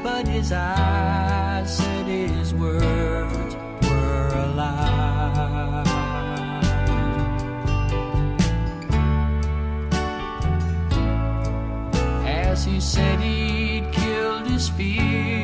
but his eyes said his words were a lie. As he said he'd killed his fear,